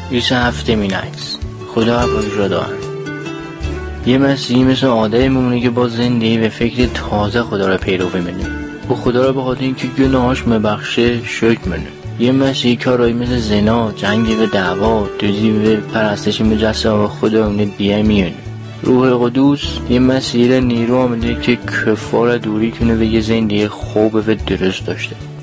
27 مینکس خدا حفظش را دارن. یه مسیحی مثل آدم میمونه که با زندگی و فکر تازه خدا را پیروی میکنه و خدا را به خاطر اینکه گناهاش مبخشه شکر میکنه. یه مسیحی کارایی مثل زنا، جنگی و دعوا، دزدی و پرستش مجسمه و خدا اون دیگه میونه. روح قدوس یه مسیحی را نیرو آمده که کفار دوری کنه و یه زندگی خوب و درست داشته.